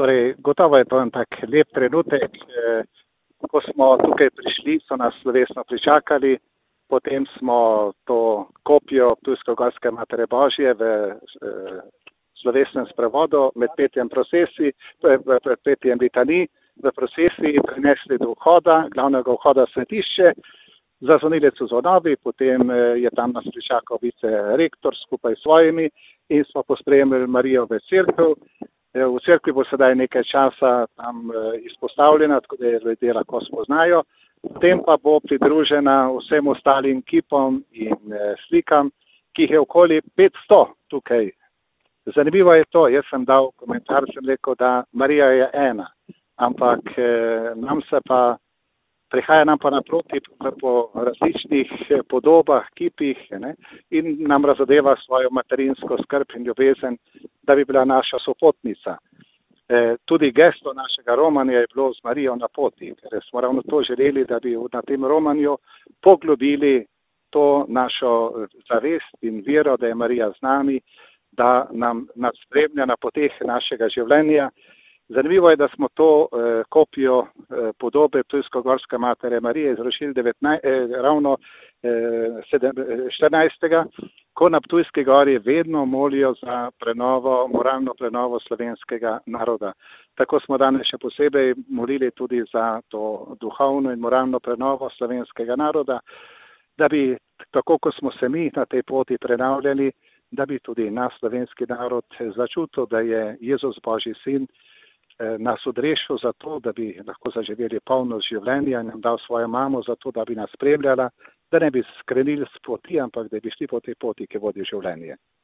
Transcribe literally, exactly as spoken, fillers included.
Torej, gotovo je to en tak lep trenutek. Ko smo tukaj prišli, so nas slovesno pričakali, potem smo to kopijo Ptujsko-Gorske Matere Božje v slovesnem sprevodu med petjem procesij, pred petjem litanij v procesiji prinesli do vhoda, glavnega vhoda svetišče, zazvonili so zvonovi, potem je tam nas pričakal vicerektor skupaj s svojimi in smo pospremili Marijo v cerkev. V cerkvi bo sedaj nekaj časa tam izpostavljena, tako da je ljudje lahko spoznajo. Potem pa bo pridružena vsem ostalim kipom in slikam, ki jih je okoli petsto tukaj. Zanimivo je to, jaz sem dal komentar, sem rekel, da Marija je ena, ampak nam se pa, prihaja nam pa naproti po različnih podobah, kipih, ne, in nam razodeva svojo materinsko skrb in ljubezen, da bi bila naša sopotnica. E, tudi gesto našega romanja je bilo z Marijo na poti, ker smo ravno to želeli, da bi na tem romanju poglobili to našo zavest in vero, da je Marija z nami, da nam nas spremlja na poteh našega življenja. Zanimivo je, da smo to eh, kopijo eh, podobe Ptujsko-Gorske Matere Marije izročili eh, ravno eh, štirinajstega ko na Ptujski gori vedno molijo za prenovo, moralno prenovo slovenskega naroda. Tako smo danes še posebej molili tudi za to duhovno in moralno prenovo slovenskega naroda, da bi, tako kot smo se mi na tej poti prenavljali, da bi tudi naš slovenski narod začutil, da je Jezus Božji sin nas odrešil za to, da bi lahko zaživeli polnost življenja in nam dal svojo mamo za to, da bi nas spremljala, da ne bi skrenili s poti, ampak da bi šli po tej poti, ki vodi življenje.